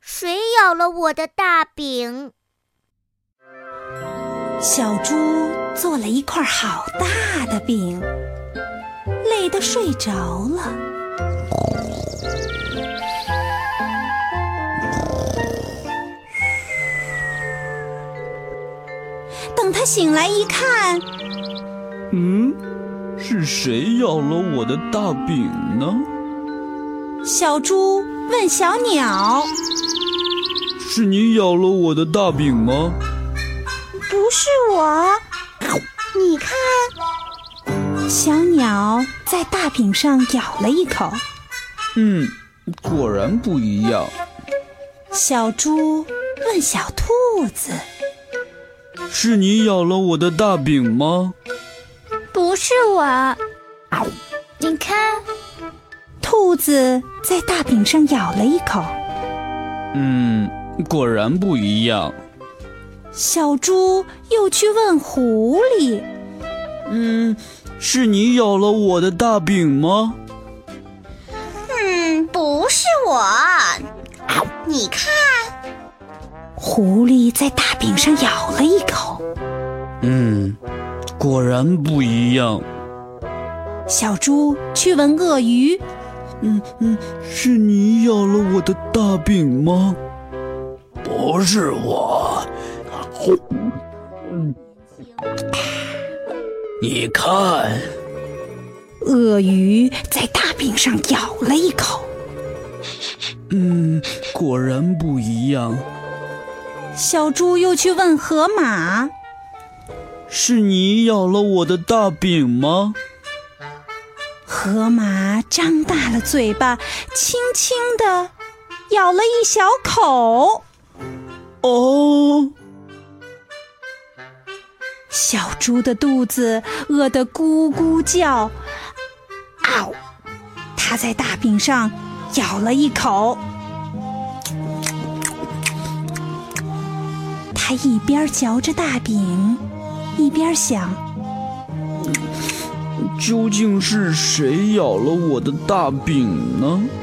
谁咬了我的大饼？ 小猪做了一块好大的饼，累得睡着了。等他醒来一看， 是谁咬了我的大饼呢？ 小猪问小鸟： 是你咬了我的大饼吗？ 不是我，你看。小鸟在大饼上咬了一口， 果然不一样。 小猪问小兔子： 是你咬了我的大饼吗？ 不是我，你看。 兔子在大饼上咬了一口， 果然不一样。 小猪又去问狐狸： 是你咬了我的大饼吗？ 不是我，你看。 狐狸在大饼上咬了一口， 果然不一样。 小猪去问鳄鱼： 是你咬了我的大饼吗？不是我。你看。 鳄鱼在大饼上咬了一口， 果然不一样。 小猪又去问河马： 是你咬了我的大饼吗？ 河马张大了嘴巴，轻轻地咬了一小口。小猪的肚子饿得咕咕叫，它在大饼上咬了一口。它一边嚼着大饼，一边想： 究竟是谁咬了我的大饼呢？